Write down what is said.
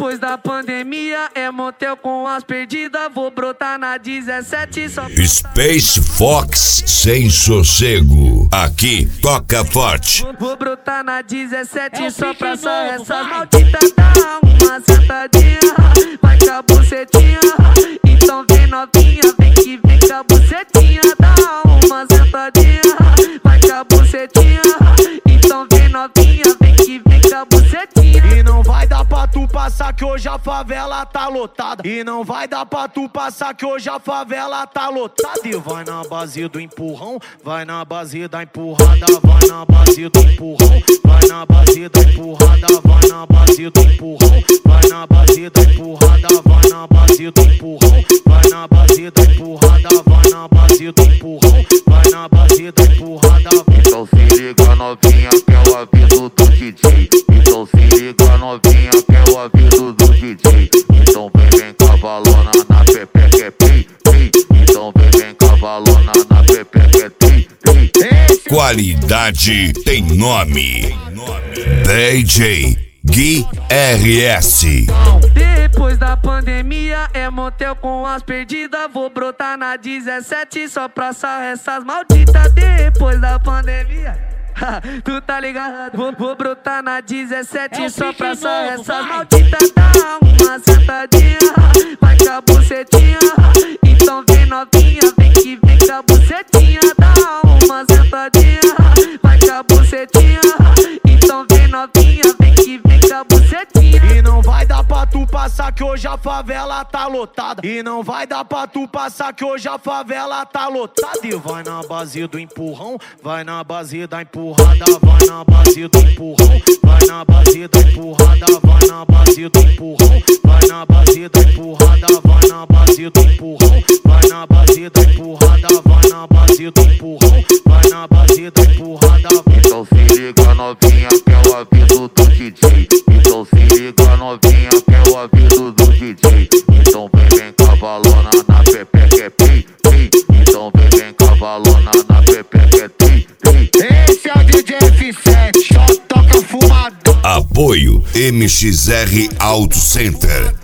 Depois da pandemia é motel com as perdidas. Vou brotar na 17 só Space Fox sem sossego. Aqui toca forte. Vou brotar na 17 só pra só essas malditas. Dá uma sentadinha, vai com a bucetinha. Então vem novinha, vem que vem com a bucetinha. Dá uma sentadinha, vai com a bucetinha. Então vem novinha, vem que vem com a bucetinha. E não vai dar pra tu passar que hoje a favela tá lotada. E não vai dar pra tu passar que hoje a favela tá lotada. E vai na base do empurrão, vai na base da empurrada, vai na base do empurrão, vai na base da empurrada, vai na base do empurrão, vai na base da empurrada, vai na base do empurrão, vai na base da empurrada, vai na base do empurrão, vai na base da empurrada. Então se liga novinha que é o aviso do DJ. Então se liga novinha que é o aviso do DJ. Então vem cavalona na pepe que é pi, pi. Então vem cavalona na pepe que é tri, tri. Qualidade tem nome. DJ Gui RS. Depois da pandemia é motel com as perdidas. Vou brotar na 17 só pra só essas malditas. Depois da pandemia tu tá ligado? Vou brotar na 17 só pra só essas malditas. Dá uma sentadinha, vai com a bucetinha. Então vem novinha, vem que vem com a bucetinha. Dá uma sentadinha, vai com a bucetinha. Então vem novinha, vem que vem com a bucetinha. E não vai dar pra tu passar que hoje a favela tá lotada. E não vai dar pra tu passar que hoje a favela tá lotada. E vai na base do empurrão, vai na base da empurrada, vai na base do empurrão, vai na base da empurrada, vai na base do empurrão, vai na base da empurrada, vai na base do empurrão, vai na base da empurrada, vai na base do empurrão, vai na base da empurrada. Então se liga novinha que é o aviso do DJ. Então se liga novinha que é o aviso do DJ. Então vem cavalona na pepe que é pi, pi. Então vem cavalona na pepe que é tri, tri. Esse é o DJ F7, só toca fumado. Apoio MXR Auto Center.